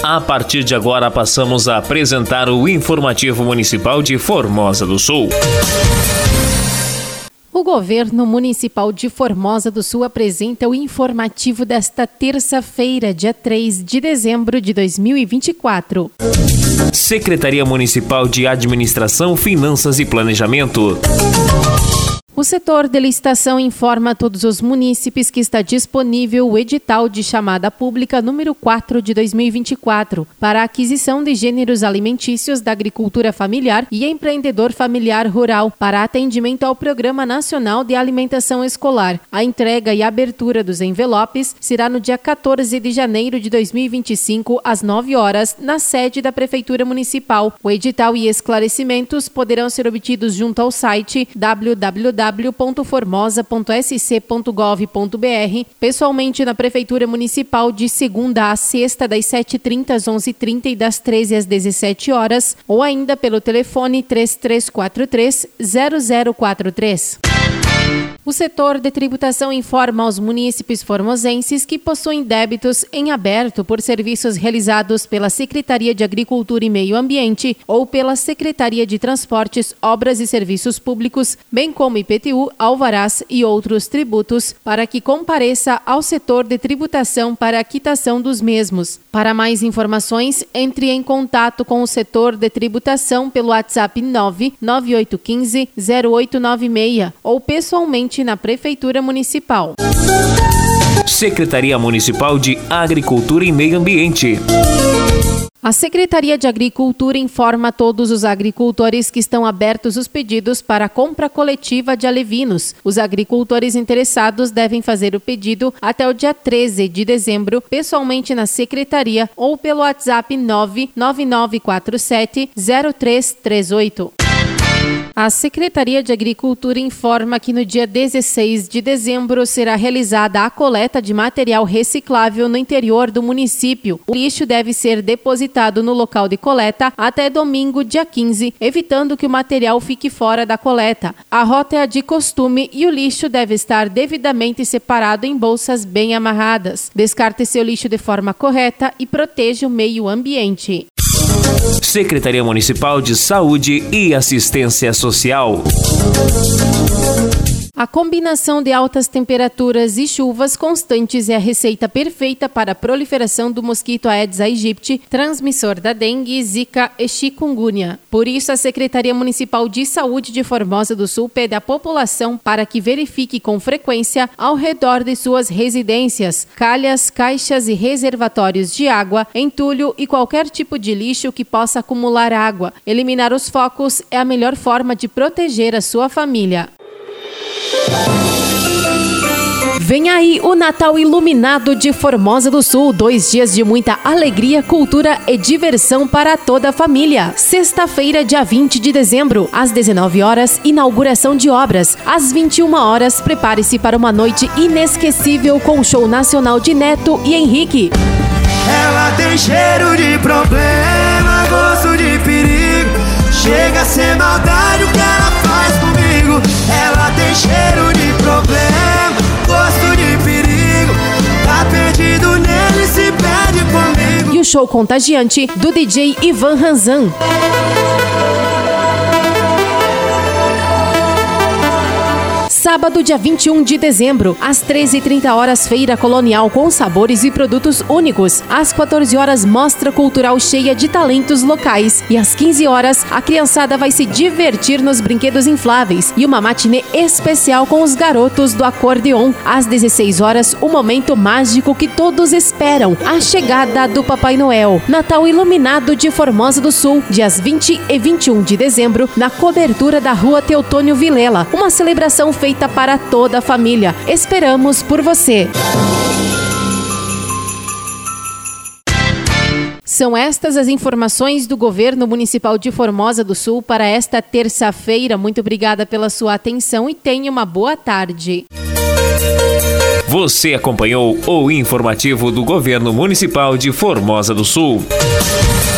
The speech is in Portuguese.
A partir de agora passamos a apresentar o Informativo Municipal de Formosa do Sul. O Governo Municipal de Formosa do Sul apresenta o informativo desta terça-feira, dia 3 de dezembro de 2024. Secretaria Municipal de Administração, Finanças e Planejamento. O setor de licitação informa a todos os munícipes que está disponível o edital de chamada pública número 4 de 2024 para a aquisição de gêneros alimentícios da agricultura familiar e empreendedor familiar rural para atendimento ao Programa Nacional de Alimentação Escolar. A entrega e abertura dos envelopes será no dia 14 de janeiro de 2025, às 9 horas, na sede da Prefeitura Municipal. O edital e esclarecimentos poderão ser obtidos junto ao site www.formosa.sc.gov.br, pessoalmente na Prefeitura Municipal de segunda a sexta, das 7h30 às 11h30 e das 13 às 17 horas, ou ainda pelo telefone 3343-0043. O setor de tributação informa aos munícipes formosenses que possuem débitos em aberto por serviços realizados pela Secretaria de Agricultura e Meio Ambiente ou pela Secretaria de Transportes, Obras e Serviços Públicos, bem como IPTU, alvarás e outros tributos, para que compareça ao setor de tributação para a quitação dos mesmos. Para mais informações, entre em contato com o setor de tributação pelo WhatsApp 99815-0896 ou pessoalmente na Prefeitura Municipal. Secretaria Municipal de Agricultura e Meio Ambiente. A Secretaria de Agricultura informa a todos os agricultores que estão abertos os pedidos para a compra coletiva de alevinos. Os agricultores interessados devem fazer o pedido até o dia 13 de dezembro, pessoalmente na Secretaria ou pelo WhatsApp 99947-0338. A Secretaria de Agricultura informa que no dia 16 de dezembro será realizada a coleta de material reciclável no interior do município. O lixo deve ser depositado no local de coleta até domingo, dia 15, evitando que o material fique fora da coleta. A rota é a de costume e o lixo deve estar devidamente separado em bolsas bem amarradas. Descarte seu lixo de forma correta e proteja o meio ambiente. Secretaria Municipal de Saúde e Assistência Social. A combinação de altas temperaturas e chuvas constantes é a receita perfeita para a proliferação do mosquito Aedes aegypti, transmissor da dengue, zika e chikungunya. Por isso, a Secretaria Municipal de Saúde de Formosa do Sul pede à população para que verifique com frequência ao redor de suas residências, calhas, caixas e reservatórios de água, entulho e qualquer tipo de lixo que possa acumular água. Eliminar os focos é a melhor forma de proteger a sua família. Vem aí o Natal Iluminado de Formosa do Sul, 2 dias de muita alegria, cultura e diversão para toda a família. Sexta-feira, dia 20 de dezembro, às 19 horas, inauguração de obras. Às 21 horas, prepare-se para uma noite inesquecível com o show nacional de Neto e Henrique. Ela tem cheiro de problema, gosto de perigo, chega a ser maldade o que ela faz comigo. Ela tem cheiro de problema, gosto de perigo, tá perdido nele, se perde comigo. E o show contagiante do DJ Ivan Ranzan. Sábado, dia 21 de dezembro, às 13h30, Feira Colonial com sabores e produtos únicos. Às 14 horas, Mostra Cultural cheia de talentos locais. E às 15 horas, a criançada vai se divertir nos brinquedos infláveis. E uma matinê especial com os garotos do acordeon. Às 16 horas, o momento mágico que todos esperam, a chegada do Papai Noel. Natal Iluminado de Formosa do Sul, dias 20 e 21 de dezembro, na cobertura da Rua Teotônio Vilela. Uma celebração feita para toda a família. Esperamos por você. São estas as informações do Governo Municipal de Formosa do Sul para esta terça-feira. Muito obrigada pela sua atenção e tenha uma boa tarde. Você acompanhou o informativo do Governo Municipal de Formosa do Sul.